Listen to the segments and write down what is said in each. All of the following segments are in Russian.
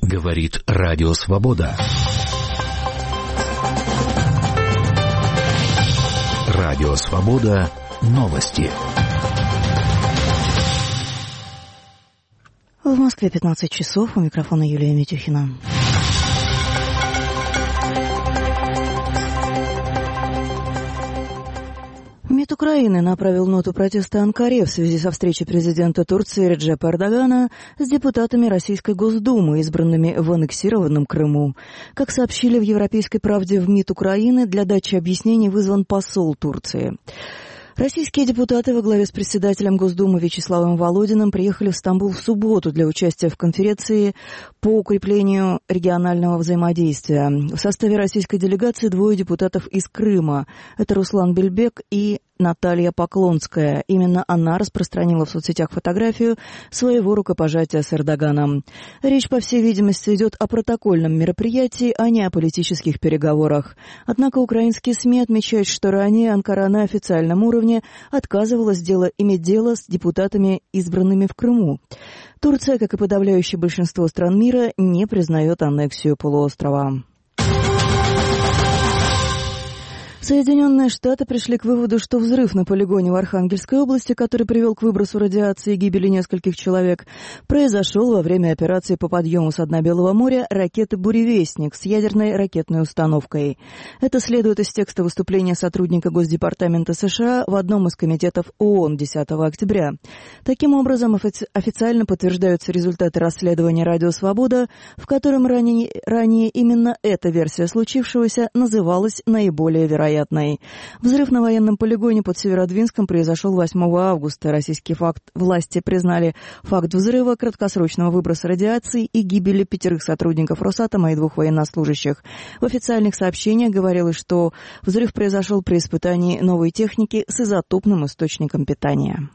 Говорит Радио Свобода. Радио Свобода. Новости. В Москве 15 часов. У микрофона Юлия Митюхина. МИД Украины направил ноту протеста Анкаре в связи со встречей президента Турции Реджепа Эрдогана с депутатами Российской Госдумы, избранными в аннексированном Крыму. Как сообщили в «Европейской правде» в МИД Украины, для дачи объяснений вызван посол Турции. Российские депутаты во главе с председателем Госдумы Вячеславом Володиным приехали в Стамбул в субботу для участия в конференции по укреплению регионального взаимодействия. В составе российской делегации 2 депутатов из Крыма. Это Руслан Бельбек и Наталья Поклонская. Именно она распространила в соцсетях фотографию своего рукопожатия с Эрдоганом. Речь, по всей видимости, идет о протокольном мероприятии, а не о политических переговорах. Однако украинские СМИ отмечают, что ранее Анкара на официальном уровне отказывалась иметь дело с депутатами, избранными в Крыму. Турция, как и подавляющее большинство стран мира, не признает аннексию полуострова. Соединенные Штаты пришли к выводу, что взрыв на полигоне в Архангельской области, который привел к выбросу радиации и гибели нескольких человек, произошел во время операции по подъему со дна Белого моря ракеты «Буревестник» с ядерной ракетной установкой. Это следует из текста выступления сотрудника Госдепартамента США в одном из комитетов ООН 10 октября. Таким образом, официально подтверждаются результаты расследования «Радио Свобода», в котором ранее именно эта версия случившегося называлась наиболее вероятной. Взрыв на военном полигоне под Северодвинском произошел 8 августа. Российские власти признали факт взрыва, краткосрочного выброса радиации и гибели 5 сотрудников Росатома и 2 военнослужащих. В официальных сообщениях говорилось, что взрыв произошел при испытании новой техники с изотопным источником питания.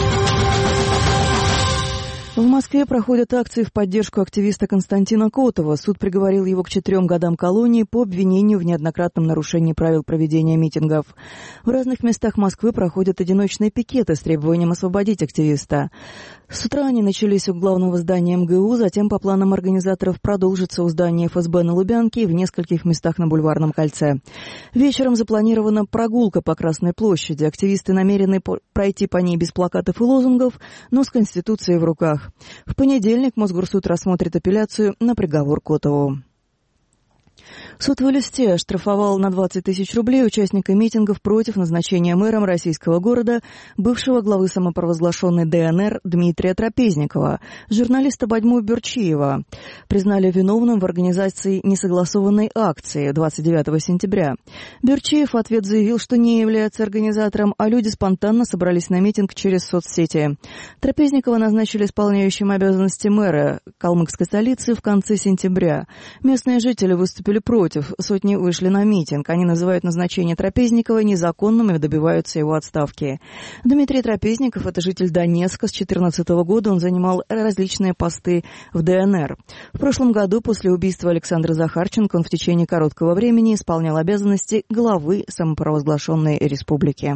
В Москве проходят акции в поддержку активиста Константина Котова. Суд приговорил его к 4 годам колонии по обвинению в неоднократном нарушении правил проведения митингов. В разных местах Москвы проходят одиночные пикеты с требованием освободить активиста. С утра они начались у главного здания МГУ, затем по планам организаторов продолжится у здания ФСБ на Лубянке и в нескольких местах на Бульварном кольце. Вечером запланирована прогулка по Красной площади. Активисты намерены пройти по ней без плакатов и лозунгов, но с Конституцией в руках. В понедельник Мосгорсуд рассмотрит апелляцию на приговор Котову. Суд в Элисте оштрафовал на 20 тысяч рублей участника митингов против назначения мэром российского города бывшего главы самопровозглашенной ДНР Дмитрия Трапезникова, журналиста Бадьму Бюрчиева. Признали виновным в организации несогласованной акции 29 сентября. Бюрчиев в ответ заявил, что не является организатором, а люди спонтанно собрались на митинг через соцсети. Трапезникова назначили исполняющим обязанности мэра калмыцкой столицы в конце сентября. Местные жители выступили против. Сотни вышли на митинг. Они называют назначение Трапезникова незаконным и добиваются его отставки. Дмитрий Трапезников – это житель Донецка. С 2014 года он занимал различные посты в ДНР. В прошлом году, после убийства Александра Захарченко, он в течение короткого времени исполнял обязанности главы самопровозглашенной республики.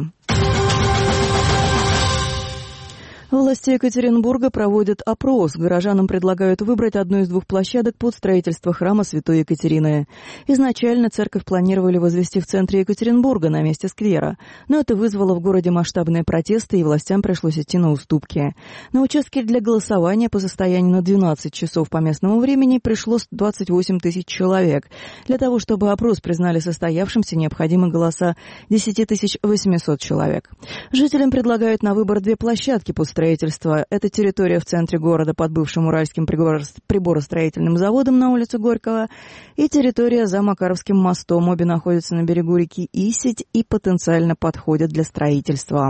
Власти Екатеринбурга проводят опрос. Горожанам предлагают выбрать одну из 2 площадок под строительство храма Святой Екатерины. Изначально церковь планировали возвести в центре Екатеринбурга, на месте сквера. Но это вызвало в городе масштабные протесты, и властям пришлось идти на уступки. На участке для голосования по состоянию на 12 часов по местному времени пришло 28 тысяч человек. Для того, чтобы опрос признали состоявшимся, необходимы голоса 10 800 человек. Жителям предлагают на выбор 2 площадки под строительства. Это территория в центре города под бывшим Уральским приборостроительным заводом на улице Горького и территория за Макаровским мостом. Обе находятся на берегу реки Исить и потенциально подходят для строительства.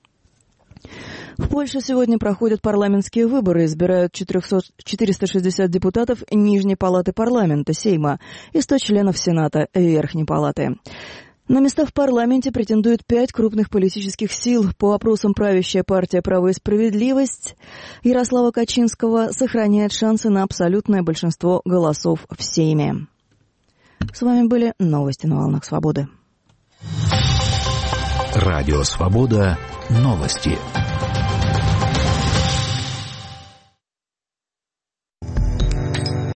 В Польше сегодня проходят парламентские выборы. Избирают 460 депутатов Нижней палаты парламента, Сейма, и 100 членов Сената, Верхней палаты. На места в парламенте претендуют 5 крупных политических сил. По опросам правящая партия «Право и справедливость» Ярослава Качинского сохраняет шансы на абсолютное большинство голосов в Сейме. С вами были новости на волнах Свободы. Радио Свобода. Новости.